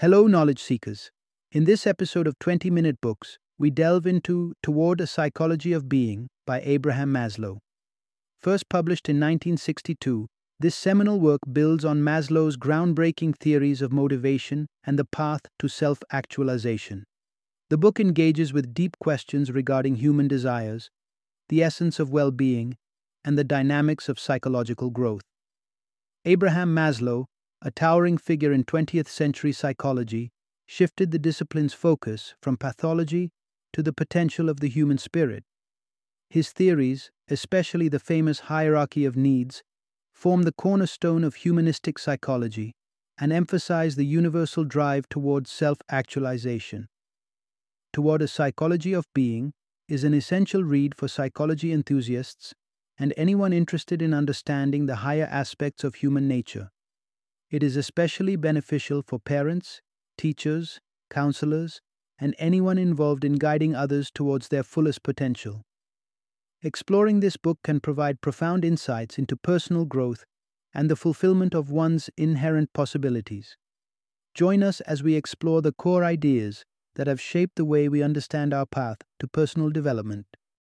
Hello, knowledge seekers. In this episode of 20-Minute Books, we delve into Toward a Psychology of Being by Abraham Maslow. First published in 1962, this seminal work builds on Maslow's groundbreaking theories of motivation and the path to self-actualization. The book engages with deep questions regarding human desires, the essence of well-being, and the dynamics of psychological growth. Abraham Maslow, a towering figure in 20th century psychology, shifted the discipline's focus from pathology to the potential of the human spirit. His theories, especially the famous hierarchy of needs, form the cornerstone of humanistic psychology and emphasize the universal drive towards self-actualization. Toward a Psychology of Being is an essential read for psychology enthusiasts and anyone interested in understanding the higher aspects of human nature. It is especially beneficial for parents, teachers, counselors, and anyone involved in guiding others towards their fullest potential. Exploring this book can provide profound insights into personal growth and the fulfillment of one's inherent possibilities. Join us as we explore the core ideas that have shaped the way we understand our path to personal development.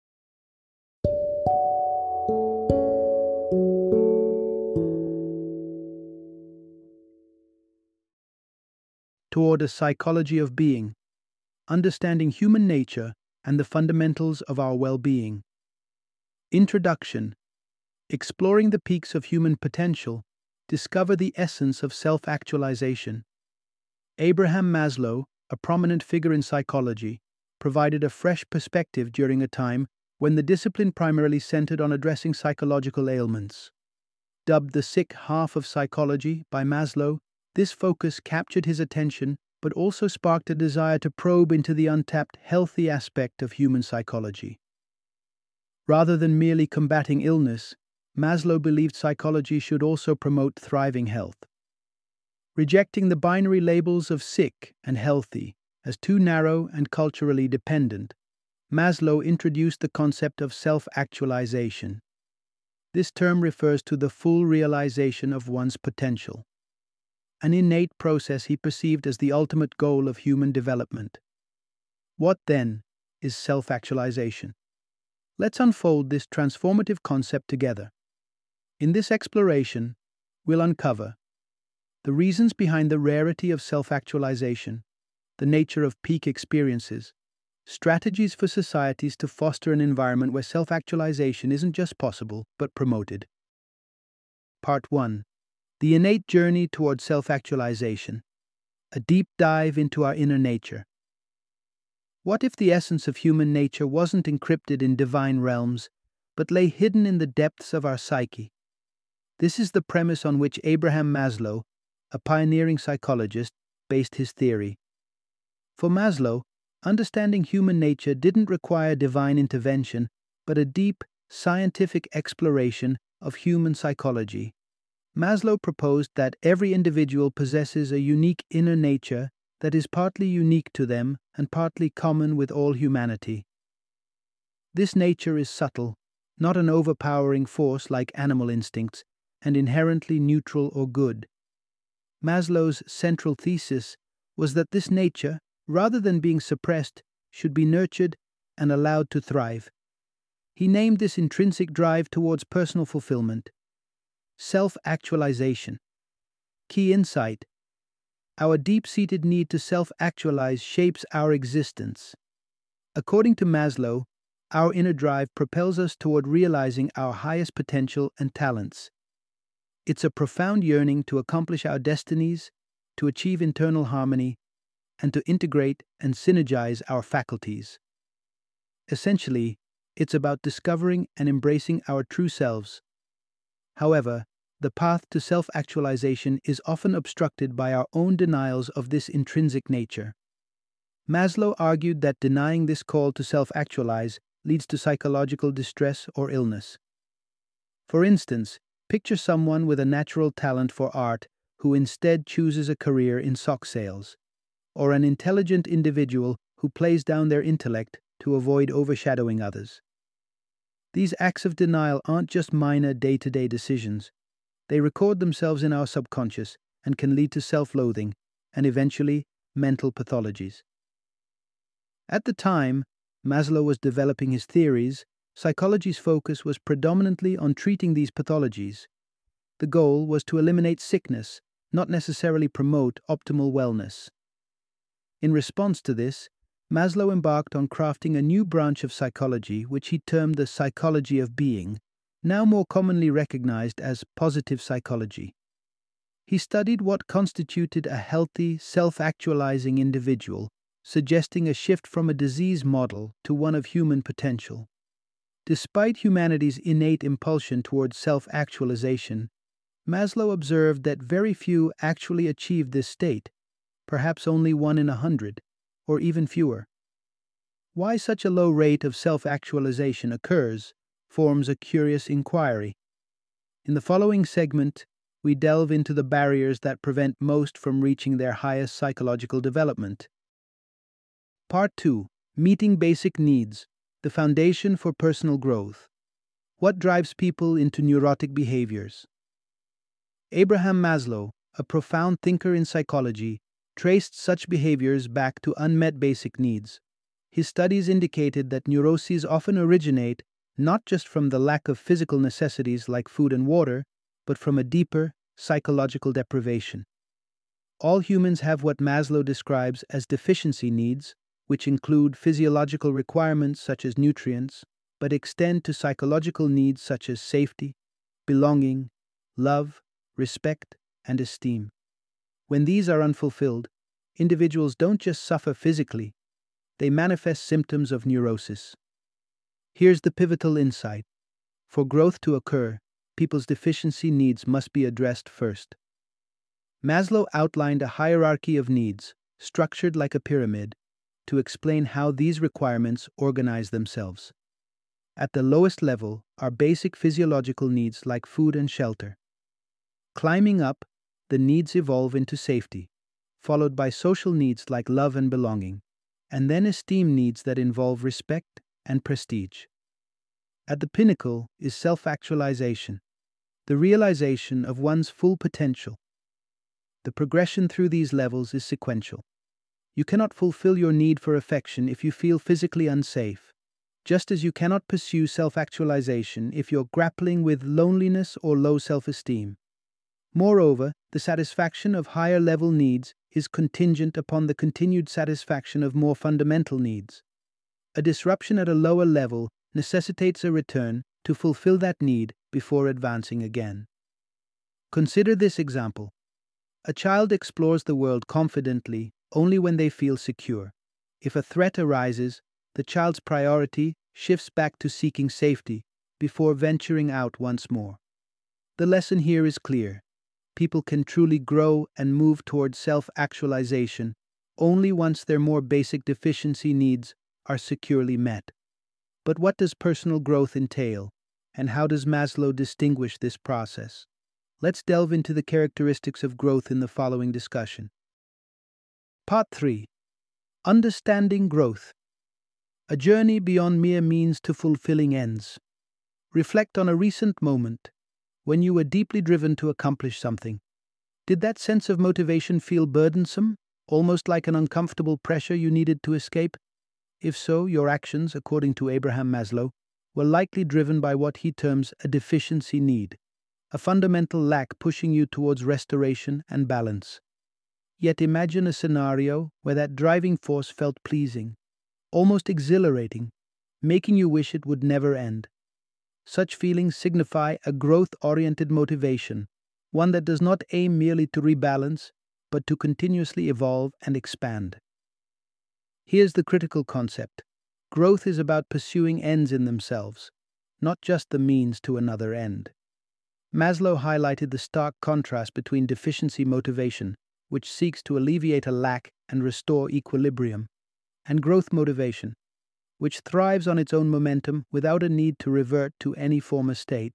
Toward a Psychology of Being, Understanding Human Nature and the Fundamentals of Our Well-Being. Introduction. Exploring the peaks of human potential, discover the essence of self-actualization. Abraham Maslow, a prominent figure in psychology, provided a fresh perspective during a time when the discipline primarily centered on addressing psychological ailments. Dubbed the sick half of psychology by Maslow, this focus captured his attention but also sparked a desire to probe into the untapped healthy aspect of human psychology. Rather than merely combating illness, Maslow believed psychology should also promote thriving health. Rejecting the binary labels of sick and healthy as too narrow and culturally dependent, Maslow introduced the concept of self-actualization. This term refers to the full realization of one's potential, an innate process he perceived as the ultimate goal of human development. What, then, is self-actualization? Let's unfold this transformative concept together. In this exploration, we'll uncover the reasons behind the rarity of self-actualization, the nature of peak experiences, strategies for societies to foster an environment where self-actualization isn't just possible, but promoted. Part 1. The innate journey toward self-actualization, a deep dive into our inner nature. What if the essence of human nature wasn't encrypted in divine realms, but lay hidden in the depths of our psyche? This is the premise on which Abraham Maslow, a pioneering psychologist, based his theory. For Maslow, understanding human nature didn't require divine intervention, but a deep, scientific exploration of human psychology. Maslow proposed that every individual possesses a unique inner nature that is partly unique to them and partly common with all humanity. This nature is subtle, not an overpowering force like animal instincts, and inherently neutral or good. Maslow's central thesis was that this nature, rather than being suppressed, should be nurtured and allowed to thrive. He named this intrinsic drive towards personal fulfillment self-actualization. Key insight: our deep-seated need to self-actualize shapes our existence. According to Maslow, our inner drive propels us toward realizing our highest potential and talents. It's a profound yearning to accomplish our destinies, to achieve internal harmony, and to integrate and synergize our faculties. Essentially, it's about discovering and embracing our true selves. However, the path to self-actualization is often obstructed by our own denials of this intrinsic nature. Maslow argued that denying this call to self-actualize leads to psychological distress or illness. For instance, picture someone with a natural talent for art who instead chooses a career in sock sales, or an intelligent individual who plays down their intellect to avoid overshadowing others. These acts of denial aren't just minor day-to-day decisions. They record themselves in our subconscious and can lead to self-loathing, and eventually mental pathologies. At the time Maslow was developing his theories, psychology's focus was predominantly on treating these pathologies. The goal was to eliminate sickness, not necessarily promote optimal wellness. In response to this, Maslow embarked on crafting a new branch of psychology which he termed the psychology of being, now more commonly recognized as positive psychology. He studied what constituted a healthy, self-actualizing individual, suggesting a shift from a disease model to one of human potential. Despite humanity's innate impulsion towards self-actualization, Maslow observed that very few actually achieved this state, perhaps only 1 in 100, or even fewer. Why such a low rate of self-actualization occurs forms a curious inquiry. In the following segment, we delve into the barriers that prevent most from reaching their highest psychological development. Part 2. Meeting Basic Needs, the Foundation for Personal Growth. What drives people into neurotic behaviors? Abraham Maslow, a profound thinker in psychology, traced such behaviors back to unmet basic needs. His studies indicated that neuroses often originate not just from the lack of physical necessities like food and water, but from a deeper, psychological deprivation. All humans have what Maslow describes as deficiency needs, which include physiological requirements such as nutrients, but extend to psychological needs such as safety, belonging, love, respect, and esteem. When these are unfulfilled, individuals don't just suffer physically, they manifest symptoms of neurosis. Here's the pivotal insight. For growth to occur, people's deficiency needs must be addressed first. Maslow outlined a hierarchy of needs, structured like a pyramid, to explain how these requirements organize themselves. At the lowest level are basic physiological needs like food and shelter. Climbing up, the needs evolve into safety, followed by social needs like love and belonging, and then esteem needs that involve respect and prestige. At the pinnacle is self-actualization, the realization of one's full potential. The progression through these levels is sequential. You cannot fulfill your need for affection if you feel physically unsafe, just as you cannot pursue self-actualization if you're grappling with loneliness or low self-esteem. Moreover, the satisfaction of higher-level needs is contingent upon the continued satisfaction of more fundamental needs. A disruption at a lower level necessitates a return to fulfill that need before advancing again. Consider this example. A child explores the world confidently only when they feel secure. If a threat arises, the child's priority shifts back to seeking safety before venturing out once more. The lesson here is clear. People can truly grow and move towards self-actualization only once their more basic deficiency needs are securely met. But what does personal growth entail, and how does Maslow distinguish this process? Let's delve into the characteristics of growth in the following discussion. Part 3. Understanding growth. A journey beyond mere means to fulfilling ends. Reflect on a recent moment when you were deeply driven to accomplish something. Did that sense of motivation feel burdensome, almost like an uncomfortable pressure you needed to escape? If so, your actions, according to Abraham Maslow, were likely driven by what he terms a deficiency need, a fundamental lack pushing you towards restoration and balance. Yet imagine a scenario where that driving force felt pleasing, almost exhilarating, making you wish it would never end. Such feelings signify a growth-oriented motivation, one that does not aim merely to rebalance, but to continuously evolve and expand. Here's the critical concept. Growth is about pursuing ends in themselves, not just the means to another end. Maslow highlighted the stark contrast between deficiency motivation, which seeks to alleviate a lack and restore equilibrium, and growth motivation, which thrives on its own momentum without a need to revert to any former state.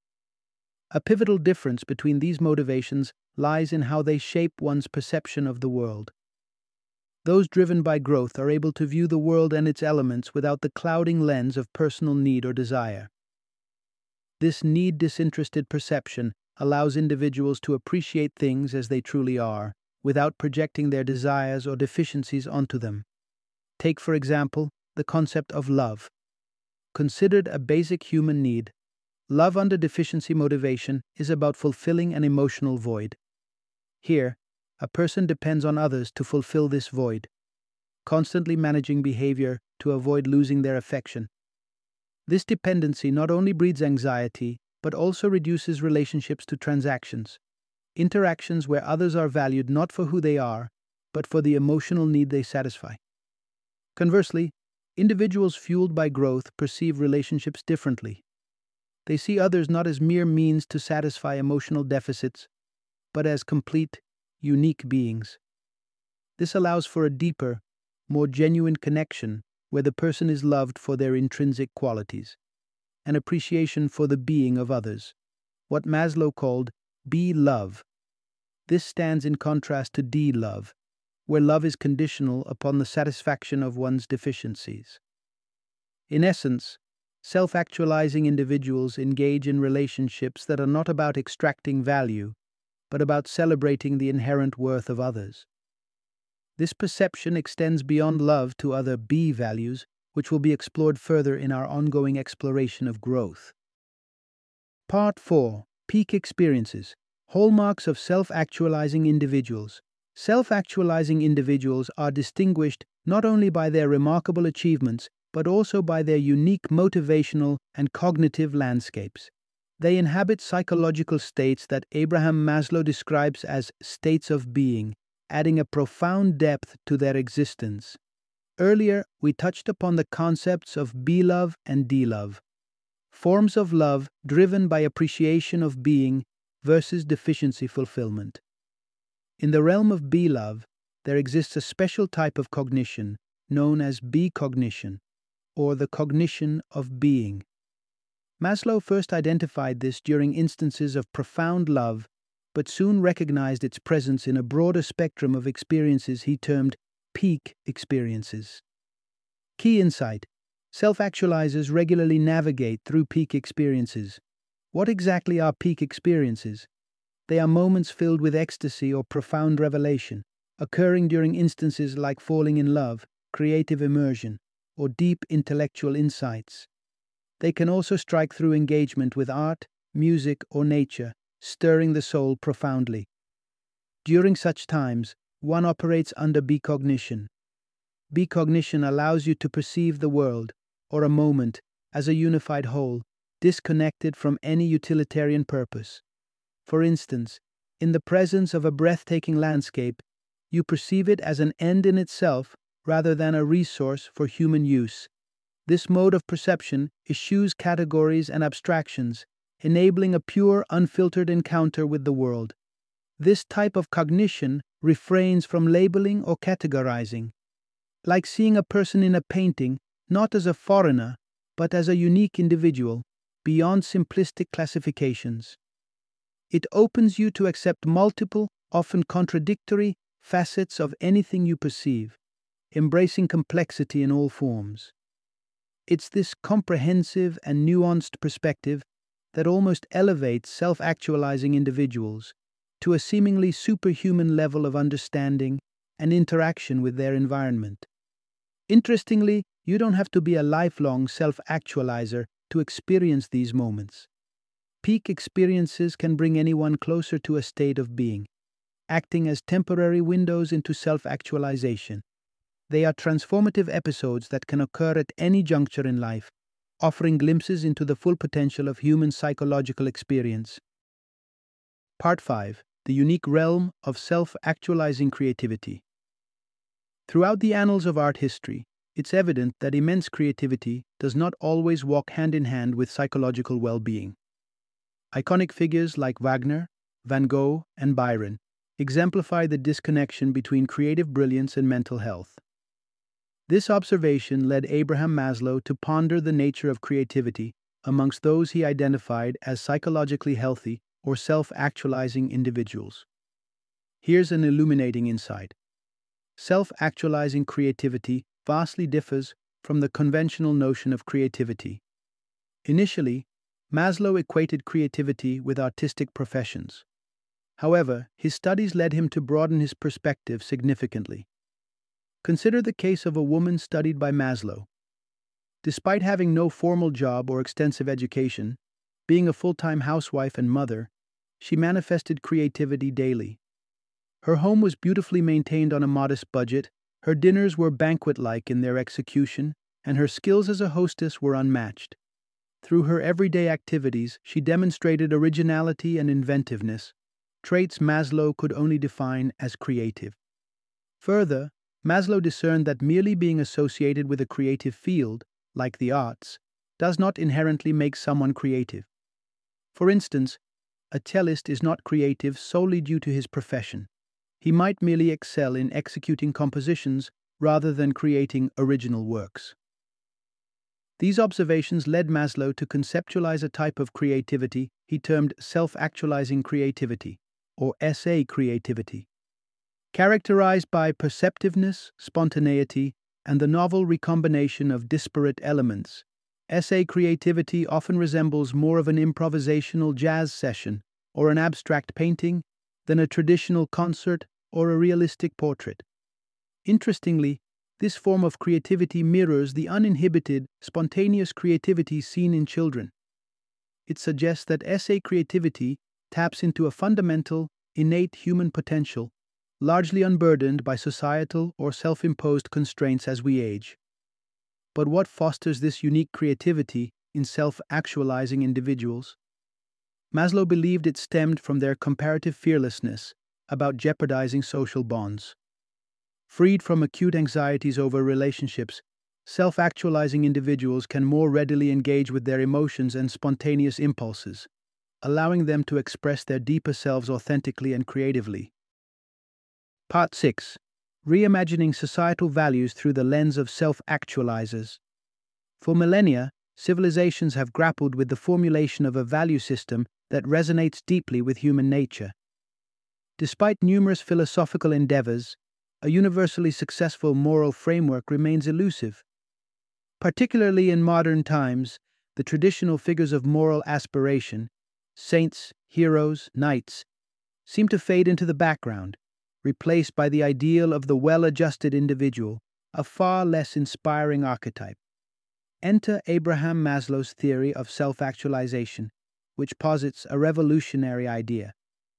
A pivotal difference between these motivations lies in how they shape one's perception of the world. Those driven by growth are able to view the world and its elements without the clouding lens of personal need or desire. This need-disinterested perception allows individuals to appreciate things as they truly are, without projecting their desires or deficiencies onto them. Take, for example, the concept of love. Considered a basic human need, love under deficiency motivation is about fulfilling an emotional void. Here, a person depends on others to fulfill this void, constantly managing behavior to avoid losing their affection. This dependency not only breeds anxiety, but also reduces relationships to transactions, interactions where others are valued not for who they are, but for the emotional need they satisfy. Conversely, individuals fueled by growth perceive relationships differently. They see others not as mere means to satisfy emotional deficits, but as complete, unique beings. This allows for a deeper, more genuine connection where the person is loved for their intrinsic qualities, an appreciation for the being of others, what Maslow called be-love. This stands in contrast to de-love, where love is conditional upon the satisfaction of one's deficiencies. In essence, self-actualizing individuals engage in relationships that are not about extracting value, but about celebrating the inherent worth of others. This perception extends beyond love to other B values, which will be explored further in our ongoing exploration of growth. Part 4. Peak Experiences. Hallmarks of self-actualizing individuals. Self-actualizing individuals are distinguished not only by their remarkable achievements, but also by their unique motivational and cognitive landscapes. They inhabit psychological states that Abraham Maslow describes as states of being, adding a profound depth to their existence. Earlier, we touched upon the concepts of be-love and de-love, forms of love driven by appreciation of being versus deficiency fulfillment. In the realm of be-love, there exists a special type of cognition known as be-cognition, or the cognition of being. Maslow first identified this during instances of profound love, but soon recognized its presence in a broader spectrum of experiences he termed peak experiences. Key insight: self-actualizers regularly navigate through peak experiences. What exactly are peak experiences? They are moments filled with ecstasy or profound revelation, occurring during instances like falling in love, creative immersion, or deep intellectual insights. They can also strike through engagement with art, music, or nature, stirring the soul profoundly. During such times, one operates under be-cognition. Be-cognition allows you to perceive the world, or a moment, as a unified whole, disconnected from any utilitarian purpose. For instance, in the presence of a breathtaking landscape, you perceive it as an end in itself rather than a resource for human use. This mode of perception eschews categories and abstractions, enabling a pure, unfiltered encounter with the world. This type of cognition refrains from labeling or categorizing, like seeing a person in a painting not as a foreigner, but as a unique individual, beyond simplistic classifications. It opens you to accept multiple, often contradictory, facets of anything you perceive, embracing complexity in all forms. It's this comprehensive and nuanced perspective that almost elevates self-actualizing individuals to a seemingly superhuman level of understanding and interaction with their environment. Interestingly, you don't have to be a lifelong self-actualizer to experience these moments. Peak experiences can bring anyone closer to a state of being, acting as temporary windows into self-actualization. They are transformative episodes that can occur at any juncture in life, offering glimpses into the full potential of human psychological experience. Part 5. The unique realm of self-actualizing creativity. Throughout the annals of art history, it's evident that immense creativity does not always walk hand in hand with psychological well-being. Iconic figures like Wagner, Van Gogh, and Byron exemplify the disconnection between creative brilliance and mental health. This observation led Abraham Maslow to ponder the nature of creativity amongst those he identified as psychologically healthy or self-actualizing individuals. Here's an illuminating insight. Self-actualizing creativity vastly differs from the conventional notion of creativity. Initially, Maslow equated creativity with artistic professions. However, his studies led him to broaden his perspective significantly. Consider the case of a woman studied by Maslow. Despite having no formal job or extensive education, being a full-time housewife and mother, she manifested creativity daily. Her home was beautifully maintained on a modest budget, her dinners were banquet-like in their execution, and her skills as a hostess were unmatched. Through her everyday activities, she demonstrated originality and inventiveness, traits Maslow could only define as creative. Further, Maslow discerned that merely being associated with a creative field, like the arts, does not inherently make someone creative. For instance, a cellist is not creative solely due to his profession. He might merely excel in executing compositions rather than creating original works. These observations led Maslow to conceptualize a type of creativity he termed self-actualizing creativity, or SA creativity. Characterized by perceptiveness, spontaneity, and the novel recombination of disparate elements, SA creativity often resembles more of an improvisational jazz session or an abstract painting than a traditional concert or a realistic portrait. Interestingly, this form of creativity mirrors the uninhibited, spontaneous creativity seen in children. It suggests that SA creativity taps into a fundamental, innate human potential, largely unburdened by societal or self-imposed constraints as we age. But what fosters this unique creativity in self-actualizing individuals? Maslow believed it stemmed from their comparative fearlessness about jeopardizing social bonds. Freed from acute anxieties over relationships, self-actualizing individuals can more readily engage with their emotions and spontaneous impulses, allowing them to express their deeper selves authentically and creatively. Part 6. Reimagining societal values through the lens of self-actualizers. For millennia, civilizations have grappled with the formulation of a value system that resonates deeply with human nature. Despite numerous philosophical endeavors, a universally successful moral framework remains elusive. Particularly in modern times, the traditional figures of moral aspiration, saints, heroes, knights, seem to fade into the background, replaced by the ideal of the well-adjusted individual, a far less inspiring archetype. Enter Abraham Maslow's theory of self-actualization, which posits a revolutionary idea.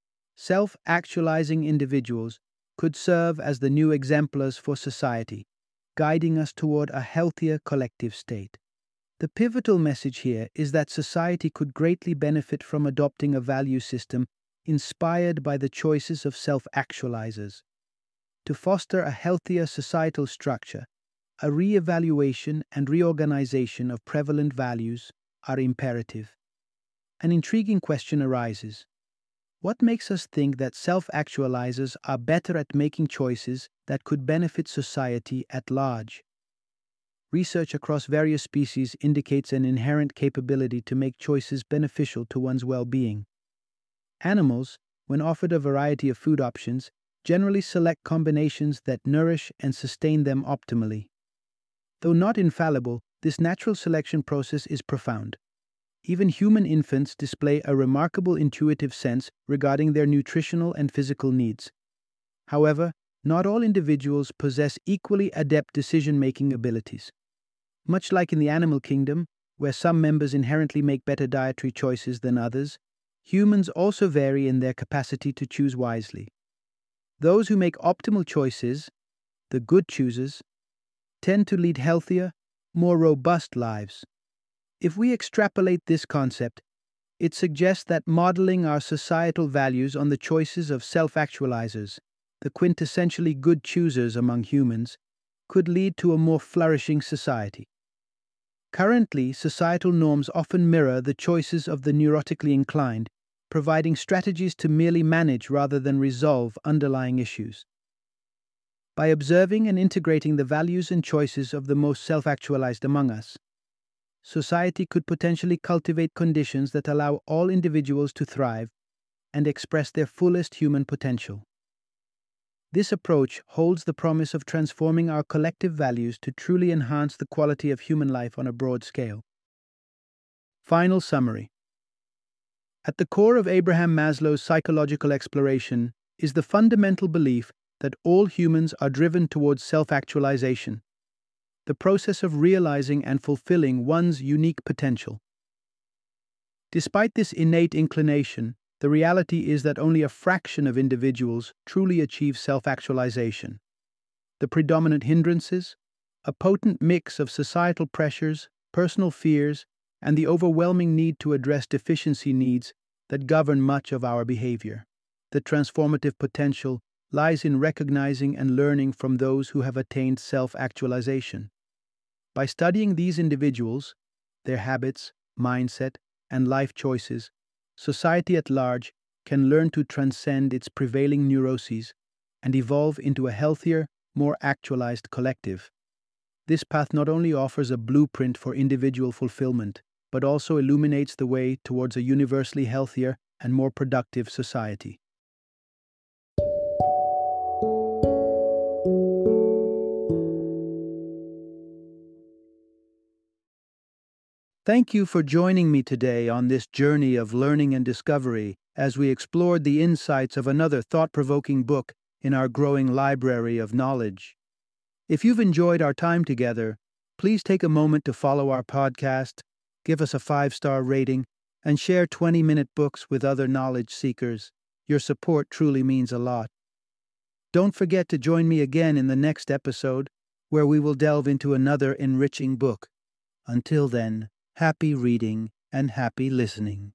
Self-actualizing individuals could serve as the new exemplars for society, guiding us toward a healthier collective state. The pivotal message here is that society could greatly benefit from adopting a value system inspired by the choices of self-actualizers. To foster a healthier societal structure, a re-evaluation and reorganization of prevalent values are imperative. An intriguing question arises. What makes us think that self-actualizers are better at making choices that could benefit society at large? Research across various species indicates an inherent capability to make choices beneficial to one's well-being. Animals, when offered a variety of food options, generally select combinations that nourish and sustain them optimally. Though not infallible, this natural selection process is profound. Even human infants display a remarkable intuitive sense regarding their nutritional and physical needs. However, not all individuals possess equally adept decision-making abilities. Much like in the animal kingdom, where some members inherently make better dietary choices than others, humans also vary in their capacity to choose wisely. Those who make optimal choices, the good choosers, tend to lead healthier, more robust lives. If we extrapolate this concept, it suggests that modeling our societal values on the choices of self-actualizers, the quintessentially good choosers among humans, could lead to a more flourishing society. Currently, societal norms often mirror the choices of the neurotically inclined, providing strategies to merely manage rather than resolve underlying issues. By observing and integrating the values and choices of the most self-actualized among us, society could potentially cultivate conditions that allow all individuals to thrive and express their fullest human potential. This approach holds the promise of transforming our collective values to truly enhance the quality of human life on a broad scale. Final summary. At the core of Abraham Maslow's psychological exploration is the fundamental belief that all humans are driven towards self-actualization, the process of realizing and fulfilling one's unique potential. Despite this innate inclination, the reality is that only a fraction of individuals truly achieve self-actualization. The predominant hindrances, a potent mix of societal pressures, personal fears, and the overwhelming need to address deficiency needs that govern much of our behavior. The transformative potential lies in recognizing and learning from those who have attained self-actualization. By studying these individuals, their habits, mindset, and life choices, society at large can learn to transcend its prevailing neuroses and evolve into a healthier, more actualized collective. This path not only offers a blueprint for individual fulfillment, but also illuminates the way towards a universally healthier and more productive society. Thank you for joining me today on this journey of learning and discovery as we explored the insights of another thought-provoking book in our growing library of knowledge. If you've enjoyed our time together, please take a moment to follow our podcast, give us a 5-star rating, and share 20-minute books with other knowledge seekers. Your support truly means a lot. Don't forget to join me again in the next episode, where we will delve into another enriching book. Until then, happy reading and happy listening.